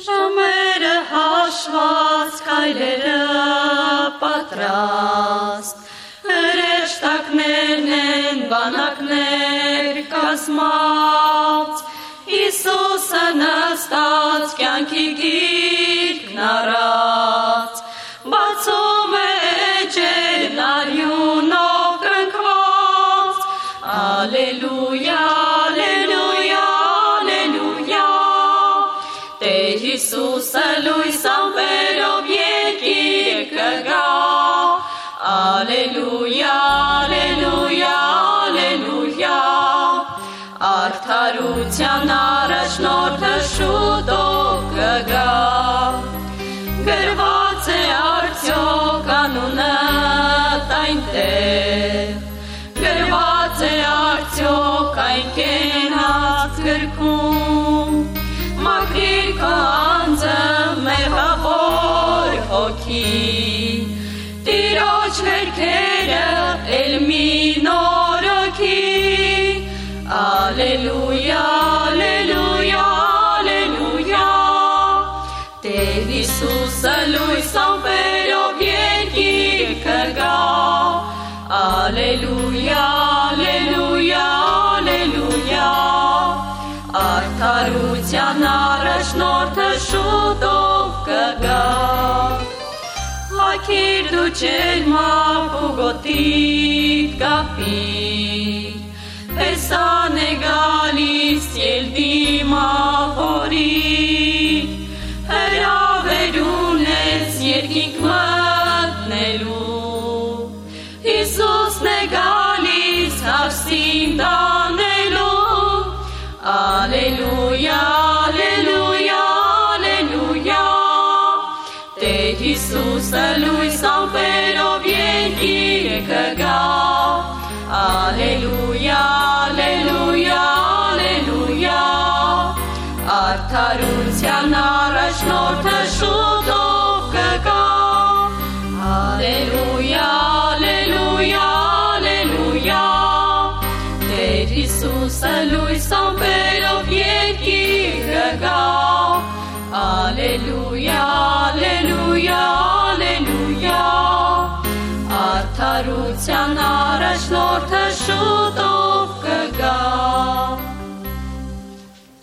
Ժամերը հաշված, քայլերը պատրաստ, հրեշտակներն են բանակներ կազմած, Հիսուսը նստած կյանքի գիրկն առած, բացում է էջերն արյունով կնքված, Ալելույա, ալելույա, ալելույա, Տեր Հիսուսը լույս ամպերով երկիր կգա, Ալելույա, ալելույա, ալելույա, Արդարության առաջնորդը շուտով կգա, գրված է արդյոք անունդ այնտեղ, գրված է արդյոք այն կենաց գրքում, մաքրիր քո անձը մեղավոր հոգի, Տիրոջ վերքերը էլ մի նորոգի, Ալելույա, ալելույա, ալելույա, Տեր Հիսուսը լույս ամպերով երկիր կգա, Ալելույա, ալելույա, ալելույա, Արդարության առաջնորդը շուտով կգա, Հագիր դու ջերմակ ու գոտիդ կապիր, Հեսան է գալիս ելվի մահորի, հրավեր ունես երկինք մտնելու, Հիսուսն է գալիս հարսին տանելու, Ալելույա, ալելույա, ալելույա, Տեր Հիսուսը լույս ամպերով երկիր կգա, Ալելույա,